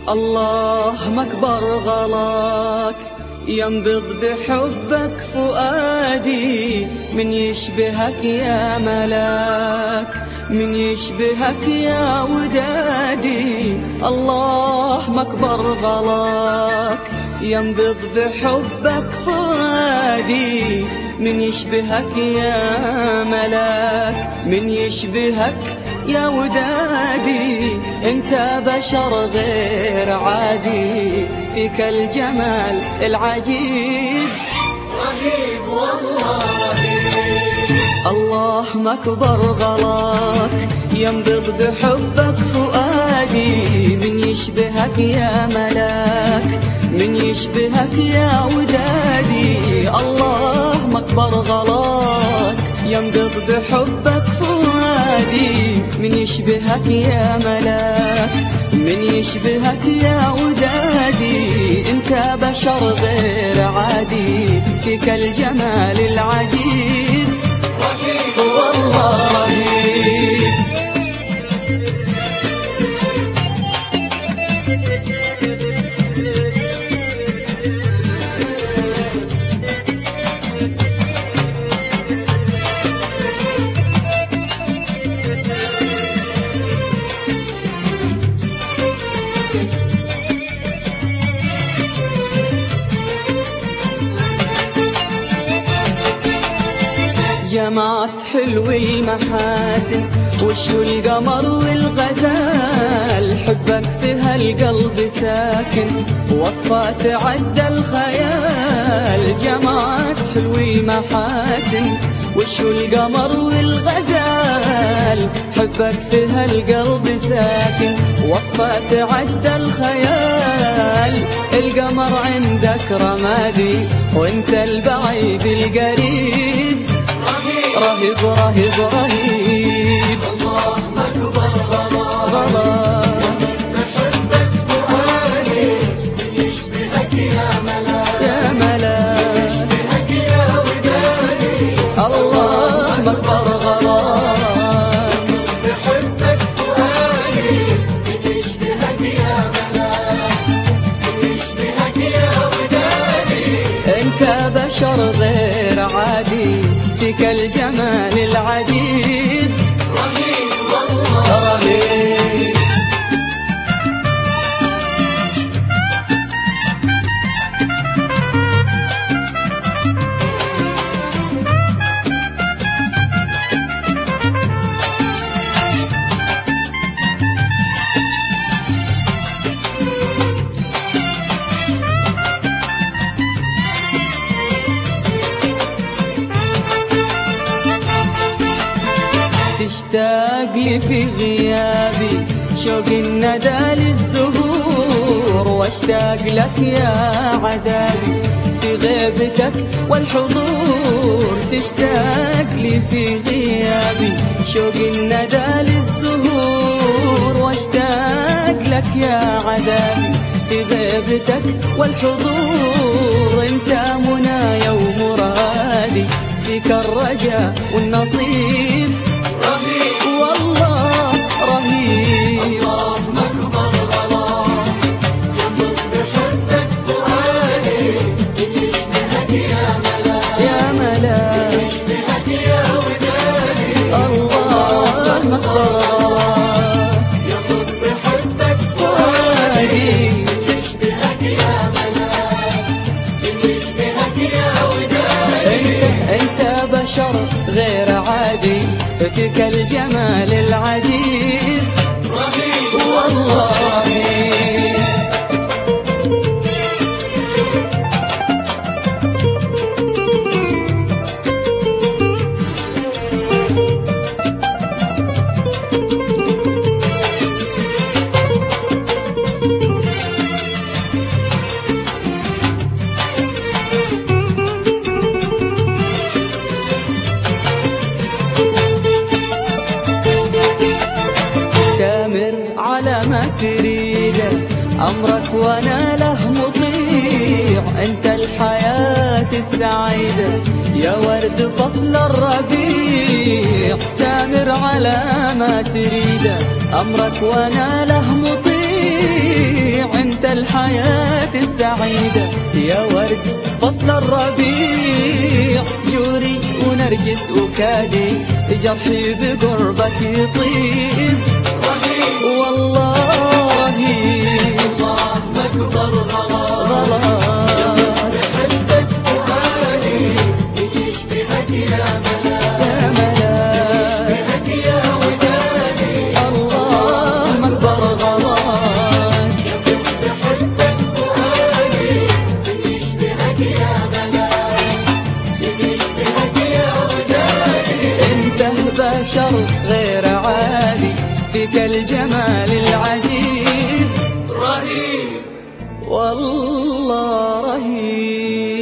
الله مكبر غلاك ينبض بحبك فؤادي، من يشبهك يا ملاك، من يشبهك يا ودادي. الله مكبر غلاك ينبض بحبك فؤادي، من يشبهك يا ملاك، من يشبهك يا ودادي. انت بشر غير عادي، فيك الجمال العجيب، رهيب والله رهيب. الله مكبر غلاك ينبض بحبك فؤادي، من يشبهك يا ملاك، من يشبهك يا ودادي. الله مكبر غلاك ينبض بحبك فؤادي، من يشبهك يا ملاك، من يشبهك يا ودادي. انت بشر غير عادي، فيك الجمال العجيب، رهيب والله رهيب. جمعت حلو المحاسن وشو القمر والغزال، حبك في هالقلب ساكن وصفة تعدى الخيال. جمعت حلو المحاسن وشو القمر والغزال، حبك في هالقلب ساكن وصفة تعدى الخيال. القمر عندك رمادي وانت البعيد القريب، رهيب رهيب رهيب. الله مكبر غلاك بحبك فؤادي، من يشبهك يا ملاك، يا ملاك، يشبهك يا ودادي. الله مكبر غلاك بحبك فؤادي، من يشبهك يا ملاك، من يشبهك يا ودادي. انت بشر غير عادي، فيك الجمال العجيب، رهيب والله رهيب. تشتاق لي في غيابي شوق الندى للزهور، واشتاق لك يا عذابي في غيبتك والحضور. تشتاق لي في غيابي شوق الندى للزهور، واشتاق لك يا عذابي في غيبتك والحضور. انت منايا ومرادي، فيك الرجاء والنصيب، رهيب والله رهيب. الله مكبر غلاك ينبض بحبك فؤادي، من يشبهك يا ملاك، يا ملاك، يشبهك يا ودادي. الله مكبر غلاك ينبض بحبك فؤادي، من يشبهك يا ملاك، من يشبهك يا ودادي. انت بشر غير عادي، فيك الجمال العجيب، رهيب والله رهيب. على ما تريده أمرك وانا له مطيع. انت الحياة السعيدة يا ورد فصل الربيع. تامر على ما تريده أمرك وانا له مطيع. ربيع انت الحياة السعيدة يا ورد فصل الربيع، جوري ونرجس وكادي جرحي بقربك يطيب. والله رهيب الله أكبر غلا غلا بحبك فؤادي يشبهك يا ملاك يشبهك يا ودادي الله أكبر غلاك بحبك فؤادي يشبهك يا ملاك يشبهك يا ودادي انت بشر غير عادي فيك الجمال العجيب، رهيب والله رهيب.